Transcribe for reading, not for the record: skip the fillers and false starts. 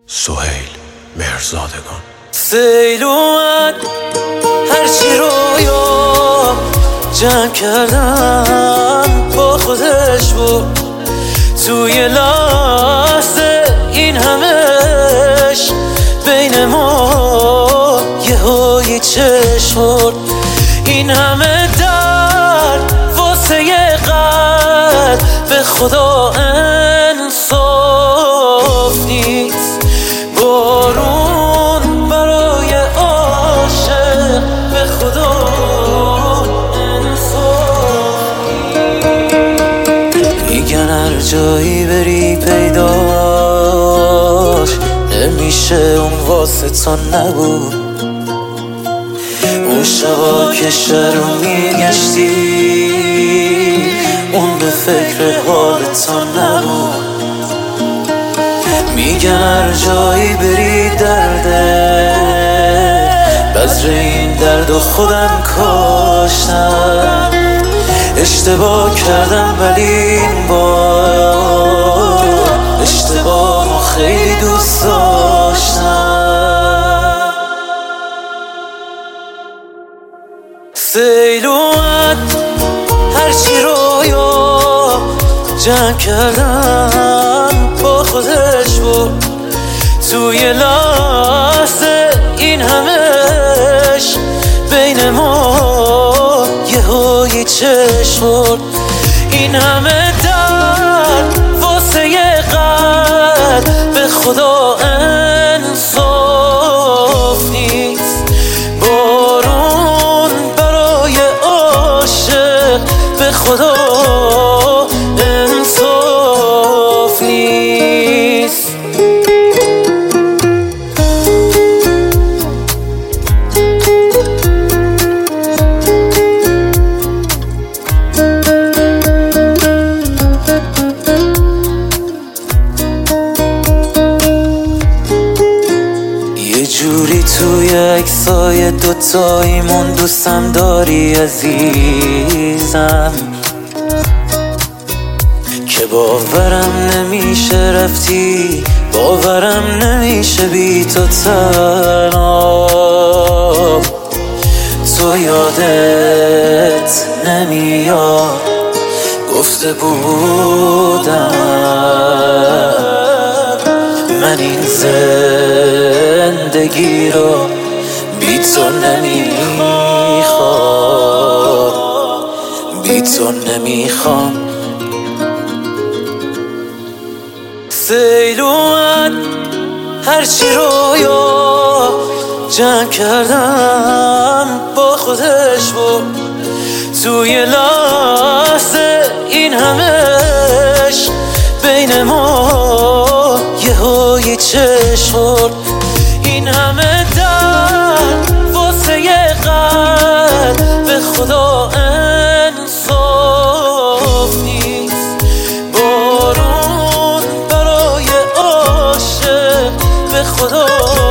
سهیل مهرزادگان. سیل اومد هرچی رویا جمع کردم با خودش بود توی لحظه این همش بین ما یه چشم برد. این همه درد واسه یه قلب به خدا انصاف نیست. بارون برای عاشق به خدا انصاف نیست. میگن هر جایی بری پیداش نمیشه، اون واسه تو نبود. اون شبا که شهر رو میگشتی اون به فکر حال تو نبود. میگن هر جایی بری درده، بذر این درد و خودم کاشتم. اشتباه کردم ولی این بار اشتباه خیلی دوست داشتم. سیل اومد هرچی رویا جمع کردم با خودش بود توی لحظه این همش بین ما یه چشم برد. این همه درد واسه یه قلب به خدا انصاف نیست. بارون برای عاشق به خدا انصاف نیست. یه جوری توی عکسای دوتاییمون دوستم داری عزیزم که باورم نمیشه رفتی، باورم نمیشه بی تو تنها. تو یادت نمیاد گفته بودم من این زندگی رو بی تو نمیخوام، بی تو نمیخوام. سیل اومد هرچی رویا جمع کردم با خودش بود توی لحظه این همش بین ما یه چشم برد. این همه درد واسه یه قلب به خدا انصاف نیست. بارون برای عاشق به خدا